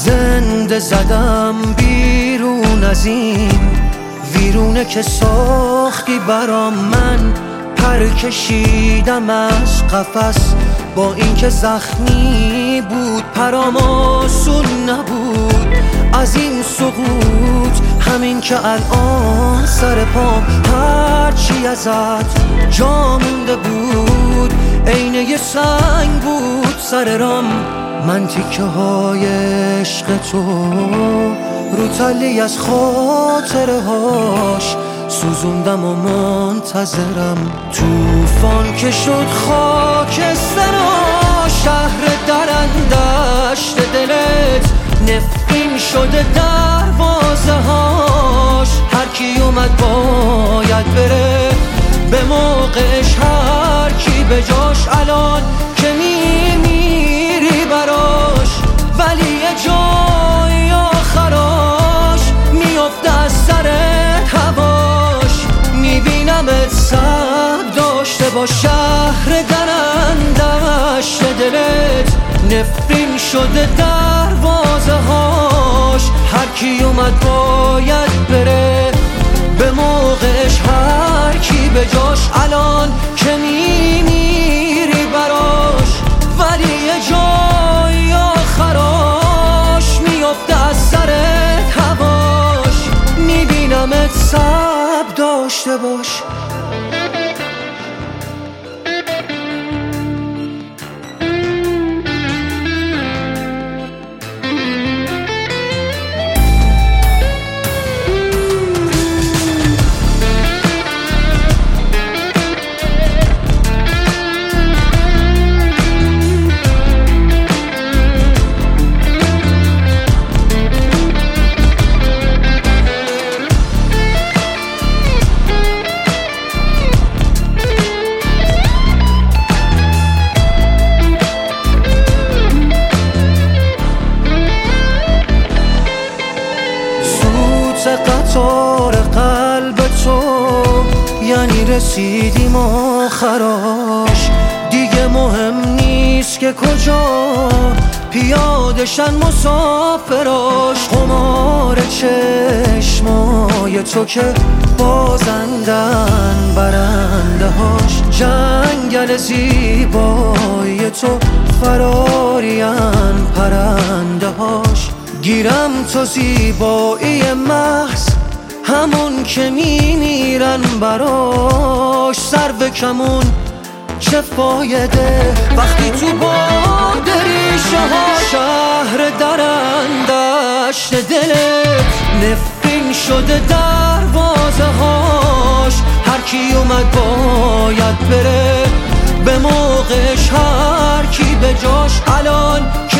زنده زدم بیرون از این ویرونه که ساختی برام. من پر کشیدم از قفس با اینکه زخمی بود، پرام آسون نبود از این سقوط. همین که الان سر پام هرچی ازت جا مونده بود عین یه سنگ بود سر رام. من تیکه های عشق تو رو تلی از خاطره هاش سوزوندم و منتظرم. توفان که شد خاکسترا، شهر درندشت دلت نفرین شده دروازه هاش. هر کی اومد باید بره به موقعش، هر کی به جاش الان که میمیری براش. ولی یه جای آخراش میفته از سرت هواش. میبینمت سب داشته با شهر درندشت دلت نفرین شده دروازه هاش. هر کی اومد باید بره به موقعش، هر کی به جاش الان که میمیری براش. ولی یه جای آخراش میفته از سرت هواش. میبینمت سب داشته باش. قطار قلب تو یعنی رسیدیم آخراش. دیگه مهم نیست که کجا پیادشن مسافراش. قمار چشمای تو که بازندن برنده هاش. جنگل زیبای تو فرارین پرنده هاش. گیرم تو زیبایی محض همون که میمیرن براش. سر به کمون چه فایده وقتی تو باد ریشه ها. شهر درندشت دلت نفرین شده دروازه هاش. هر کی اومد باید بره به موقعش، هر کی به جاش الان